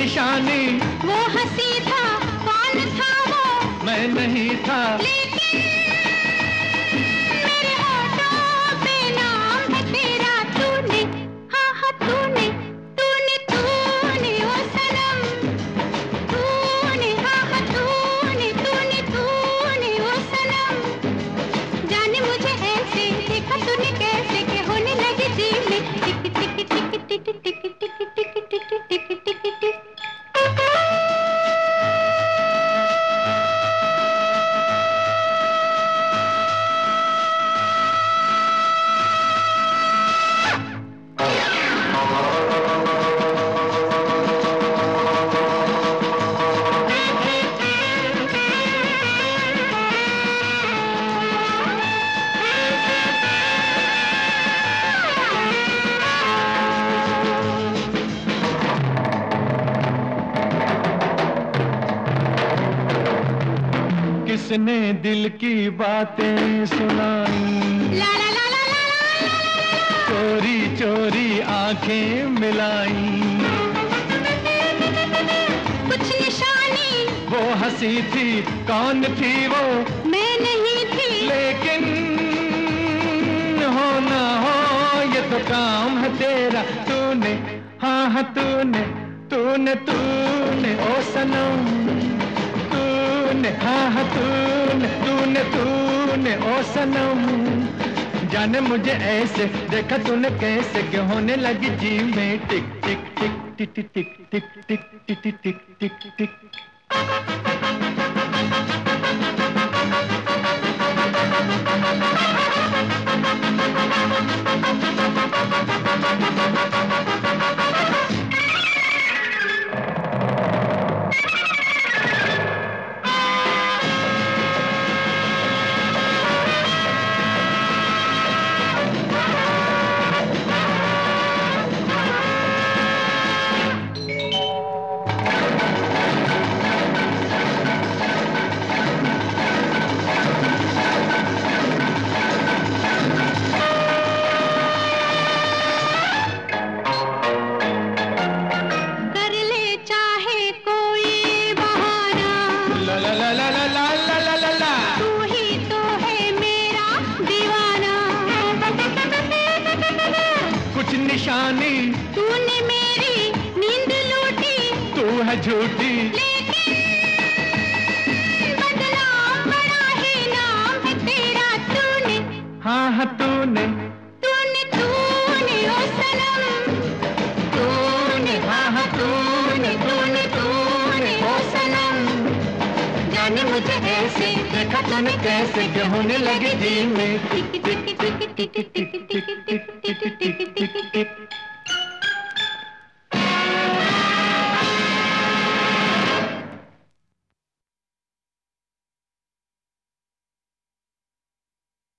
निशानी वो हंसी था, कौन था वो? मैं नहीं था, लेकिन मेरे होठों पे नाम है तेरा। तूने, हाँ हाँ तूने, तूने तूने ओ सनम, तूने, हाँ हाँ तूने, तूने तूने ओ सनम। जाने मुझे ऐसे देखा तूने कैसे कि होने लगी जी में टिक टिक टिक टिक टिक टिक टिक टिक टिक टिक टिक टिक। किसने दिल की बातें सुनाई, ला ला ला ला ला ला। चोरी चोरी आंखें मिलाई, कुछ निशानी वो हंसी थी, कौन थी वो? मैं नहीं थी, लेकिन हो ना हो ये तो काम है तेरा। तूने, हाँ हाँ तूने, तूने तूने ओ सनम, तूने, हाँ हाँ तूने, तूने तूने ओ सनम। जाने मुझे ऐसे देखा तूने कैसे कि होने लगी जी में टिक टिक टिक टिक टिक टिक टिक टिक टिक टिक टिक टिक। निशानी तूने मेरी नींद लूटी, तू है झूठी, लेकिन बदनाम बड़ा ही नाम है तेरा। तूने, हाँ हाँ तूने, तूने तूने ओ सनम, तूने, हाँ हाँ तूने, तूने तूने ओ सनम। जाने मुझे ऐसे देखा तूने कैसे कि होने लगी जी में टिक टिक टिक टिक टिक टिक टिक टिक टिक टिक टिक टिक।